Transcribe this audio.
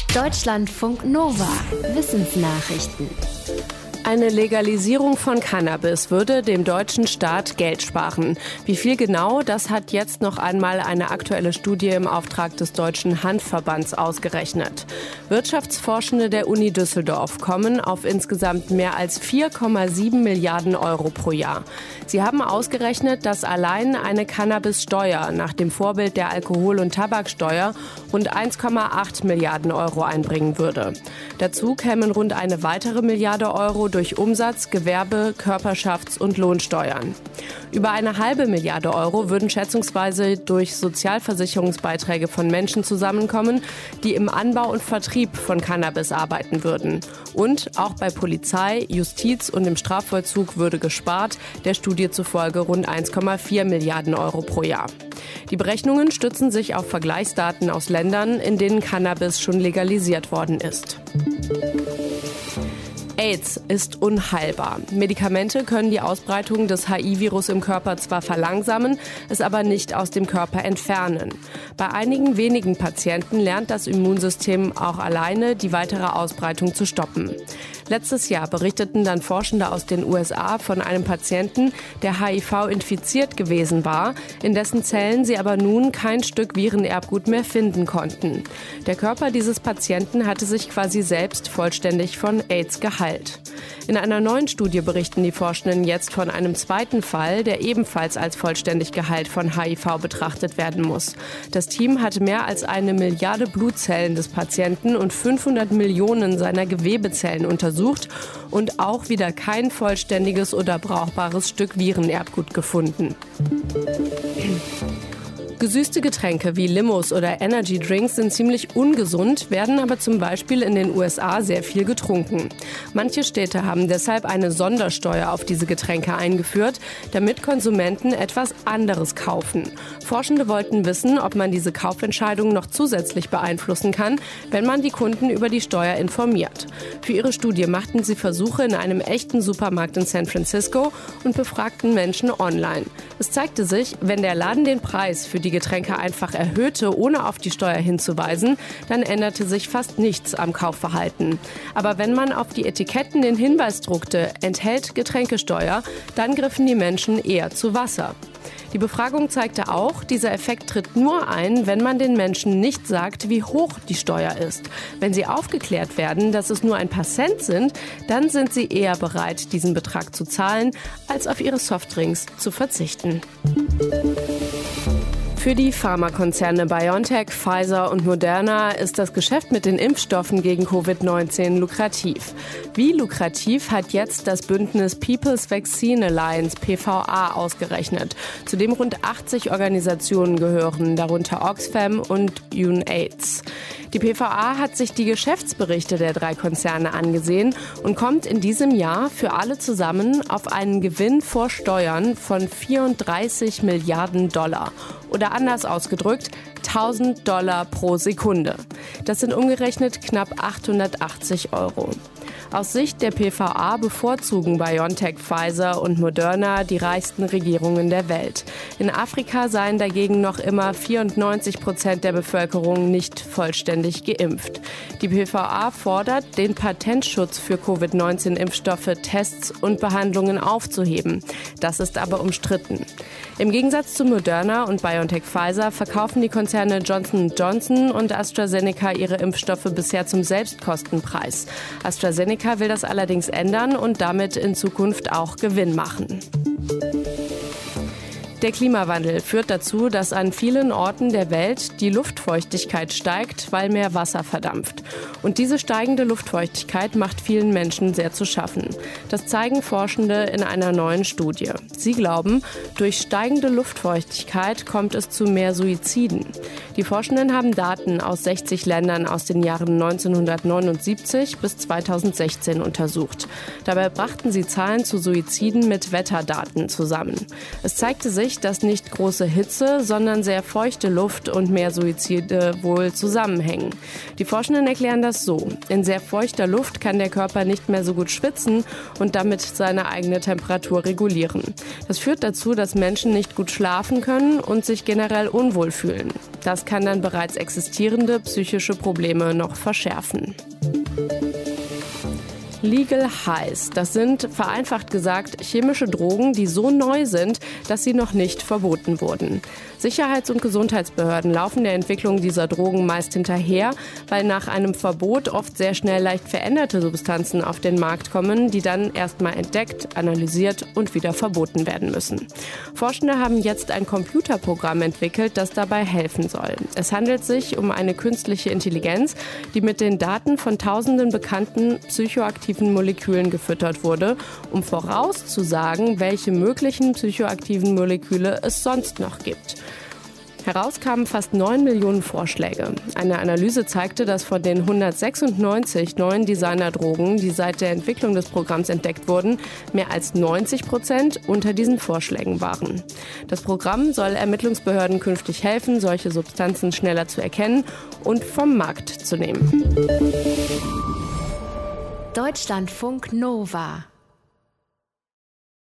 Deutschlandfunk Nova. Wissensnachrichten. Eine Legalisierung von Cannabis würde dem deutschen Staat Geld sparen. Wie viel genau, das hat jetzt noch einmal eine aktuelle Studie im Auftrag des Deutschen Hanfverbands ausgerechnet. Wirtschaftsforschende der Uni Düsseldorf kommen auf insgesamt mehr als 4,7 Milliarden Euro pro Jahr. Sie haben ausgerechnet, dass allein eine Cannabissteuer nach dem Vorbild der Alkohol- und Tabaksteuer rund 1,8 Milliarden Euro einbringen würde. Dazu kämen rund eine weitere Milliarde Euro durch Umsatz, Gewerbe, Körperschafts- und Lohnsteuern. Über eine halbe Milliarde Euro würden schätzungsweise durch Sozialversicherungsbeiträge von Menschen zusammenkommen, die im Anbau und Vertrieb von Cannabis arbeiten würden. Und auch bei Polizei, Justiz und im Strafvollzug würde gespart, der Studie zufolge rund 1,4 Milliarden Euro pro Jahr. Die Berechnungen stützen sich auf Vergleichsdaten aus Ländern, in denen Cannabis schon legalisiert worden ist. AIDS ist unheilbar. Medikamente können die Ausbreitung des HIV-Virus im Körper zwar verlangsamen, es aber nicht aus dem Körper entfernen. Bei einigen wenigen Patienten lernt das Immunsystem auch alleine, die weitere Ausbreitung zu stoppen. Letztes Jahr berichteten dann Forschende aus den USA von einem Patienten, der HIV-infiziert gewesen war, in dessen Zellen sie aber nun kein Stück Virenerbgut mehr finden konnten. Der Körper dieses Patienten hatte sich quasi selbst vollständig von AIDS geheilt. In einer neuen Studie berichten die Forschenden jetzt von einem zweiten Fall, der ebenfalls als vollständig geheilt von HIV betrachtet werden muss. Das Team hatte mehr als 1 Milliarde Blutzellen des Patienten und 500 Millionen seiner Gewebezellen untersucht und auch wieder kein vollständiges oder brauchbares Stück Virenerbgut gefunden. Gesüßte Getränke wie Limos oder Energy Drinks sind ziemlich ungesund, werden aber zum Beispiel in den USA sehr viel getrunken. Manche Städte haben deshalb eine Sondersteuer auf diese Getränke eingeführt, damit Konsumenten etwas anderes kaufen. Forschende wollten wissen, ob man diese Kaufentscheidung noch zusätzlich beeinflussen kann, wenn man die Kunden über die Steuer informiert. Für ihre Studie machten sie Versuche in einem echten Supermarkt in San Francisco und befragten Menschen online. Es zeigte sich, wenn der Laden den Preis für die Getränke einfach erhöhte, ohne auf die Steuer hinzuweisen, dann änderte sich fast nichts am Kaufverhalten. Aber wenn man auf die Etiketten den Hinweis druckte, enthält Getränkesteuer, dann griffen die Menschen eher zu Wasser. Die Befragung zeigte auch, dieser Effekt tritt nur ein, wenn man den Menschen nicht sagt, wie hoch die Steuer ist. Wenn sie aufgeklärt werden, dass es nur ein paar Cent sind, dann sind sie eher bereit, diesen Betrag zu zahlen, als auf ihre Softdrinks zu verzichten. Für die Pharmakonzerne BioNTech, Pfizer und Moderna ist das Geschäft mit den Impfstoffen gegen Covid-19 lukrativ. Wie lukrativ hat jetzt das Bündnis People's Vaccine Alliance PVA ausgerechnet, zu dem rund 80 Organisationen gehören, darunter Oxfam und UNAIDS. Die PVA hat sich die Geschäftsberichte der 3 Konzerne angesehen und kommt in diesem Jahr für alle zusammen auf einen Gewinn vor Steuern von 34 Milliarden Dollar. Oder anders ausgedrückt, $1.000 pro Sekunde. Das sind umgerechnet knapp 880 Euro. Aus Sicht der PVA bevorzugen BioNTech, Pfizer und Moderna die reichsten Regierungen der Welt. In Afrika seien dagegen noch immer 94% der Bevölkerung nicht vollständig geimpft. Die PVA fordert, den Patentschutz für Covid-19-Impfstoffe, Tests und Behandlungen aufzuheben. Das ist aber umstritten. Im Gegensatz zu Moderna und BioNTech Pfizer verkaufen die Konzerne Johnson & Johnson und AstraZeneca ihre Impfstoffe bisher zum Selbstkostenpreis. AstraZeneca will das allerdings ändern und damit in Zukunft auch Gewinn machen. Der Klimawandel führt dazu, dass an vielen Orten der Welt die Luftfeuchtigkeit steigt, weil mehr Wasser verdampft. Und diese steigende Luftfeuchtigkeit macht vielen Menschen sehr zu schaffen. Das zeigen Forschende in einer neuen Studie. Sie glauben, durch steigende Luftfeuchtigkeit kommt es zu mehr Suiziden. Die Forschenden haben Daten aus 60 Ländern aus den Jahren 1979 bis 2016 untersucht. Dabei brachten sie Zahlen zu Suiziden mit Wetterdaten zusammen. Es zeigte sich, sich, dass nicht große Hitze, sondern sehr feuchte Luft und mehr Suizide wohl zusammenhängen. Die Forschenden erklären das so: In sehr feuchter Luft kann der Körper nicht mehr so gut schwitzen und damit seine eigene Temperatur regulieren. Das führt dazu, dass Menschen nicht gut schlafen können und sich generell unwohl fühlen. Das kann dann bereits existierende psychische Probleme noch verschärfen. Legal Highs, das sind, vereinfacht gesagt, chemische Drogen, die so neu sind, dass sie noch nicht verboten wurden. Sicherheits- und Gesundheitsbehörden laufen der Entwicklung dieser Drogen meist hinterher, weil nach einem Verbot oft sehr schnell leicht veränderte Substanzen auf den Markt kommen, die dann erstmal entdeckt, analysiert und wieder verboten werden müssen. Forschende haben jetzt ein Computerprogramm entwickelt, das dabei helfen soll. Es handelt sich um eine künstliche Intelligenz, die mit den Daten von tausenden bekannten psychoaktiven Molekülen gefüttert wurde, um vorauszusagen, welche möglichen psychoaktiven Moleküle es sonst noch gibt. Heraus kamen fast 9 Millionen Vorschläge. Eine Analyse zeigte, dass von den 196 neuen Designerdrogen, die seit der Entwicklung des Programms entdeckt wurden, mehr als 90% unter diesen Vorschlägen waren. Das Programm soll Ermittlungsbehörden künftig helfen, solche Substanzen schneller zu erkennen und vom Markt zu nehmen. Deutschlandfunk Nova